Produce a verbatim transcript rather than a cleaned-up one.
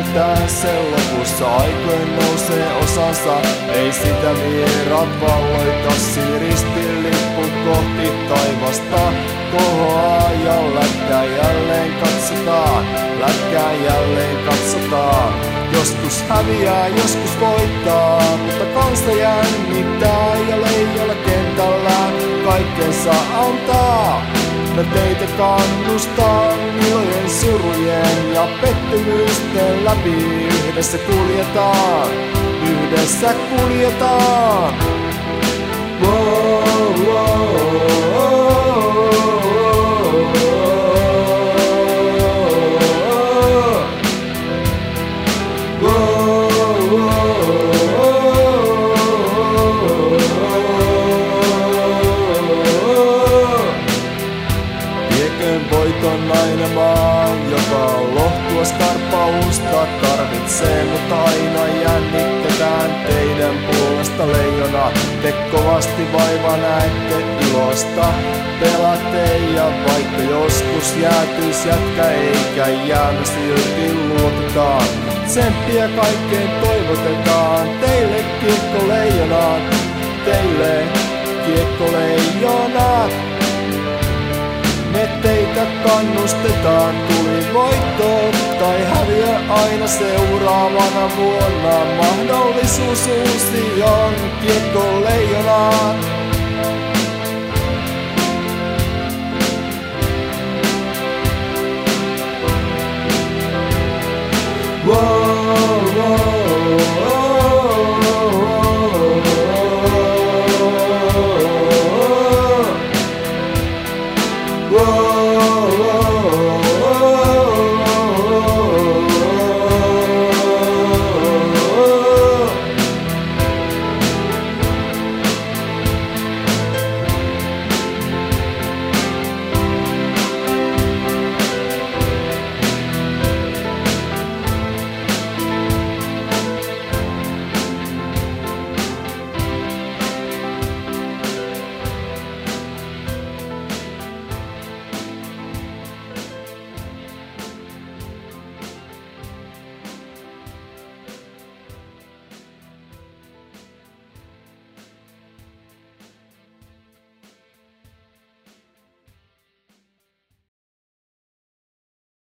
mitään, sen lopussa aikoin nousee osansa. Ei sitä vierat valloita, siristin lippu kohti taivasta kohoaa ja lätkää jälleen katsotaan, lätkää jälleen katsotaan. Joskus häviää, joskus voittaa, mutta kansa jännittää ja leijalla kentällä kaikkensa antaa. Me teitä kannustaa ilojen, surujen ja pettymysten läpi. Yhdessä kuljetaan, yhdessä kuljetaan. Wow, wow, voiton aina maan, joka lohtua skarpausta tarvitsee, mutta aina jännitetään teidän puolesta leijona. Te kovasti vaiva näette ilosta, pelaatte ja vaikka joskus jäätyis jätkä eikä jäänyt silti luotetaan. Tsemppiä kaikkeen toivotetaan, teille kiekkoleijonat, teille kiekkoleijonat. Me teitä kannustetaan, tuli voitto tai häviö aina seuraavana vuonna. Mahdollisuus uusi on, kiekkoleijonat.